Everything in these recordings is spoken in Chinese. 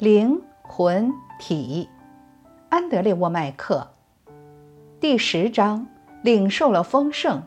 灵魂体，安德烈沃麦克。第10章，领受了丰盛。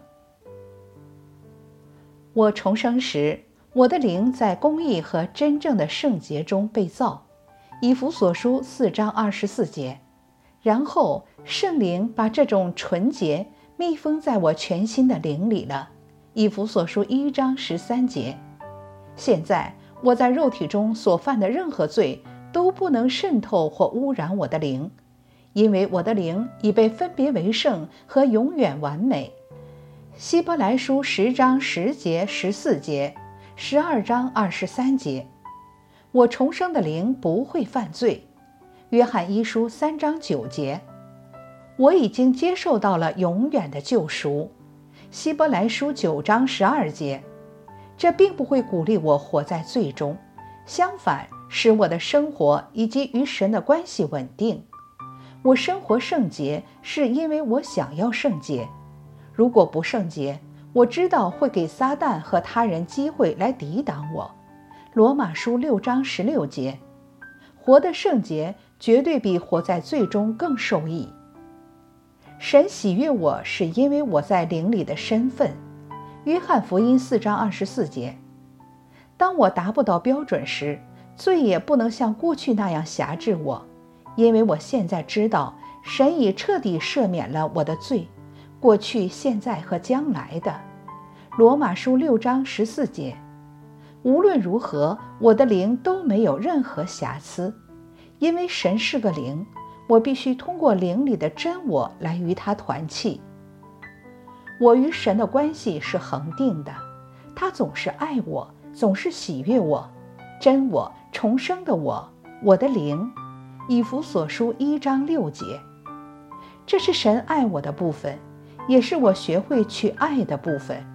我重生时，我的灵在公义和真正的圣洁中被造，以弗所书4章24节。然后圣灵把这种纯洁密封在我全新的灵里了，以弗所书1章13节。现在我在肉体中所犯的任何罪都不能渗透或污染我的灵，因为我的灵已被分别为圣和永远完美。希伯来书10章10节14节，12章23节。我重生的灵不会犯罪。约翰一书3章9节。我已经接受到了永远的救赎。希伯来书9章12节。这并不会鼓励我活在罪中，相反，使我的生活以及与神的关系稳定。我生活圣洁，是因为我想要圣洁。如果不圣洁，我知道会给撒旦和他人机会来抵挡我。罗马书6章16节。活得圣洁绝对比活在罪中更受益。神喜悦我，是因为我在灵里的身份。约翰福音4章24节。当我达不到标准时，罪也不能像过去那样辖制我，因为我现在知道神已彻底赦免了我的罪，过去、现在和将来的。罗马书6章14节。无论如何，我的灵都没有任何瑕疵，因为神是个灵，我必须通过灵里的真我来与他团契。我与神的关系是恒定的，他总是爱我，总是喜悦我，真我，重生的我，我的灵。以弗所书1章6节。这是神爱我的部分，也是我学会去爱的部分。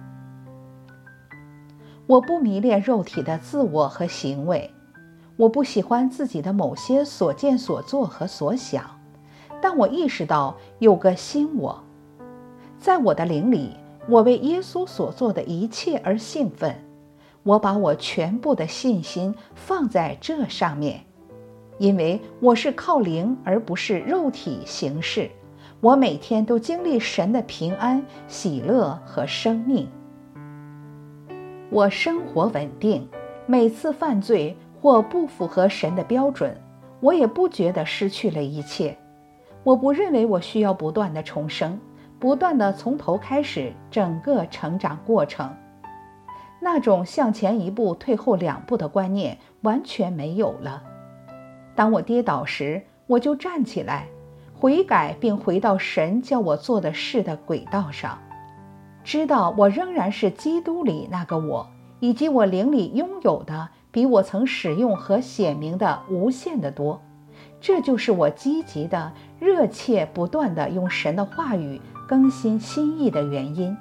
我不迷恋肉体的自我和行为，我不喜欢自己的某些所见所做和所想，但我意识到有个新我。在我的灵里，我为耶稣所做的一切而兴奋，我把我全部的信心放在这上面，因为我是靠灵而不是肉体行事，我每天都经历神的平安、喜乐和生命。我生活稳定，每次犯罪或不符合神的标准，我也不觉得失去了一切。我不认为我需要不断的重生，不断的从头开始整个成长过程。那种向前一步退后2步的观念完全没有了。当我跌倒时，我就站起来，悔改并回到神叫我做的事的轨道上，知道我仍然是基督里那个我，以及我灵里拥有的比我曾使用和显明的无限的多。这就是我积极的、热切不断地用神的话语更新心意的原因。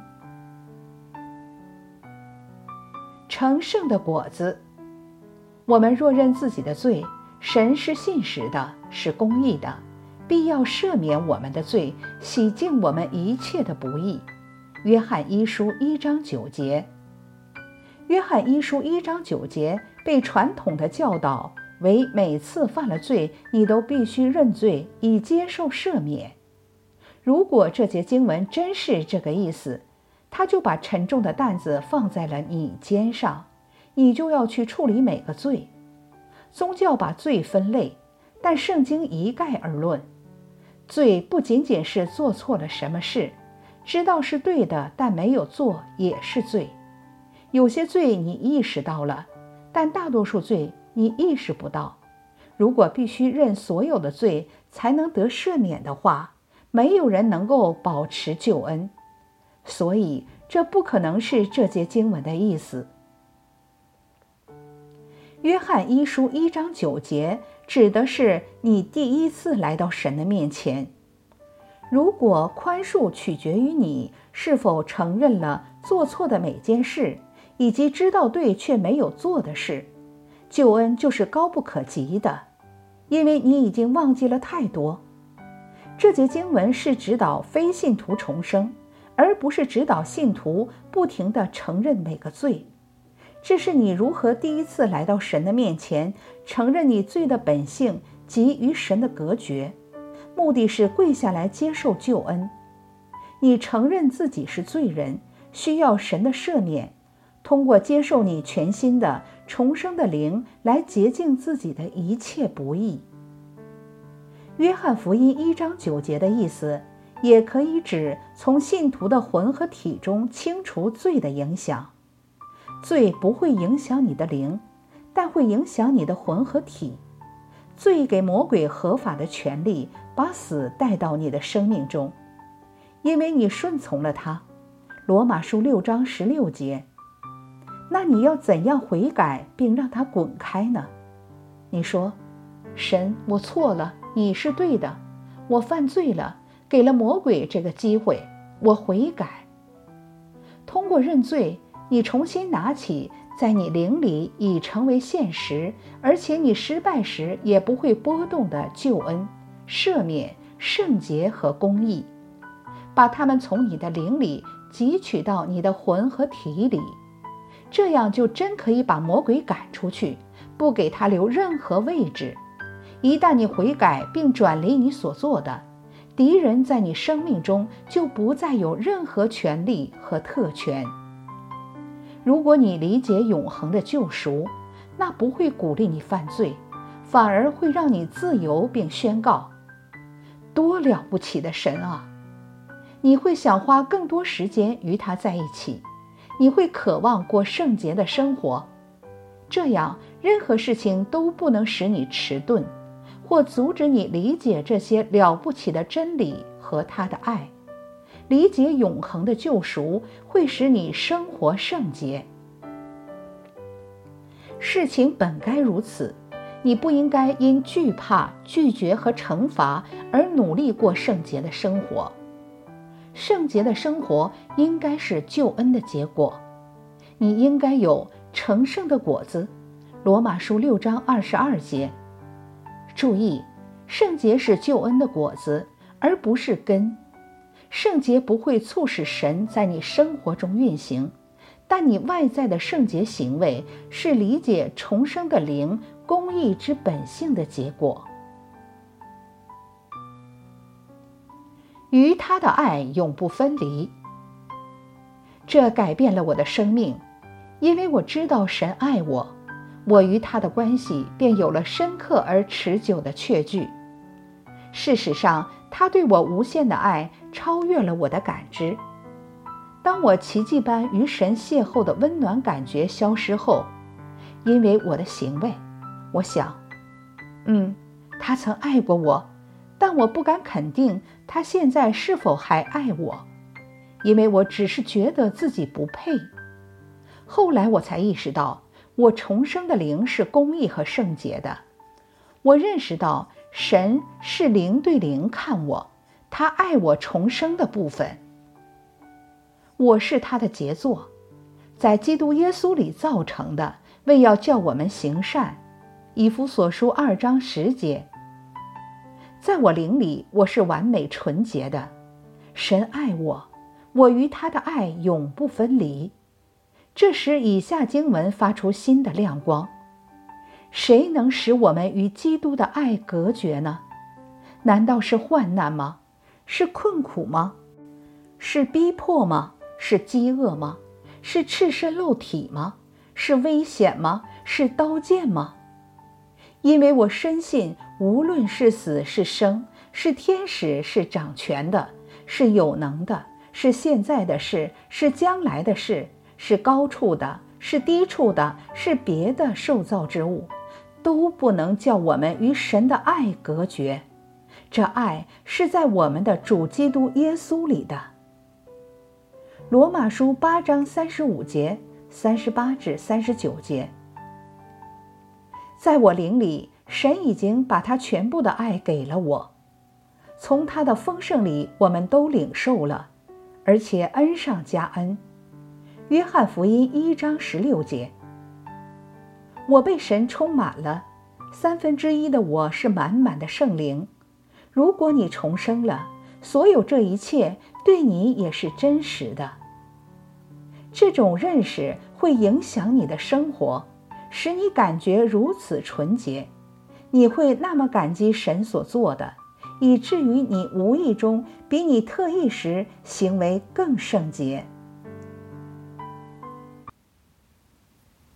成圣的果子。我们若认自己的罪，神是信实的，是公义的，必要赦免我们的罪，洗净我们一切的不义。约翰一书1章9节。约翰一书1章9节被传统的教导为每次犯了罪，你都必须认罪，以接受赦免。如果这节经文真是这个意思，他就把沉重的担子放在了你肩上，你就要去处理每个罪。宗教把罪分类，但圣经一概而论。罪不仅仅是做错了什么事，知道是对的但没有做也是罪。有些罪你意识到了，但大多数罪你意识不到。如果必须认所有的罪才能得赦免的话，没有人能够保持救恩。所以这不可能是这节经文的意思。约翰一书1章9节指的是你第一次来到神的面前。如果宽恕取决于你是否承认了做错的每件事，以及知道对却没有做的事，救恩就是高不可及的，因为你已经忘记了太多。这节经文是指导非信徒重生，而不是指导信徒不停地承认每个罪。 这是你如何第一次来到神的面前，承认你罪的本性及与神的隔绝，目的是跪下来接受救恩。你承认自己是罪人，需要神的赦免，通过接受你全新的重生的灵来洁净自己的一切不义。约翰福音1章9节的意思，也可以指从信徒的魂和体中清除罪的影响。罪不会影响你的灵，但会影响你的魂和体。罪给魔鬼合法的权利，把死带到你的生命中，因为你顺从了他。罗马书6章16节。那你要怎样悔改并让他滚开呢？你说，神，我错了，你是对的，我犯罪了，给了魔鬼这个机会，我悔改。通过认罪，你重新拿起在你灵里已成为现实，而且你失败时也不会波动的救恩、赦免、圣洁和公义，把它们从你的灵里汲取到你的魂和体里，这样就真可以把魔鬼赶出去，不给他留任何位置。一旦你悔改并转离你所做的，敌人在你生命中就不再有任何权利和特权。如果你理解永恒的救赎，那不会鼓励你犯罪，反而会让你自由并宣告：多了不起的神啊！你会想花更多时间与他在一起，你会渴望过圣洁的生活，这样任何事情都不能使你迟钝，或阻止你理解这些了不起的真理和他的爱。理解永恒的救赎会使你生活圣洁。事情本该如此，你不应该因惧怕、拒绝和惩罚而努力过圣洁的生活。圣洁的生活应该是救恩的结果，你应该有成圣的果子。罗马书6章22节。注意，圣洁是救恩的果子，而不是根。圣洁不会促使神在你生活中运行，但你外在的圣洁行为是理解重生的灵公义之本性的结果。与他的爱永不分离。这改变了我的生命，因为我知道神爱我，我与他的关系便有了深刻而持久的确据。事实上，他对我无限的爱超越了我的感知。当我奇迹般与神邂逅的温暖感觉消失后，因为我的行为，我想，他曾爱过我，但我不敢肯定他现在是否还爱我，因为我只是觉得自己不配。后来我才意识到，我重生的灵是公义和圣洁的。我认识到神是灵对灵看我，他爱我重生的部分。我是他的杰作，在基督耶稣里造成的，为要叫我们行善。以弗所书2章10节。在我灵里，我是完美纯洁的。神爱我，我与他的爱永不分离。这时以下经文发出新的亮光：谁能使我们与基督的爱隔绝呢？难道是患难吗？是困苦吗？是逼迫吗？是饥饿吗？是赤身露体吗？是危险吗？是刀剑吗？因为我深信，无论是死是生，是天使是掌权的，是有能的，是现在的事，是将来的事，是高处的，是低处的，是别的受造之物，都不能叫我们与神的爱隔绝。这爱是在我们的主基督耶稣里的。罗马书8章35节、38至39节。在我灵里，神已经把他全部的爱给了我，从他的丰盛里我们都领受了，而且恩上加恩。约翰福音1章16节。我被神充满了，1/3的我是满满的圣灵。如果你重生了，所有这一切对你也是真实的。这种认识会影响你的生活，使你感觉如此纯洁。你会那么感激神所做的，以至于你无意中比你特意时行为更圣洁。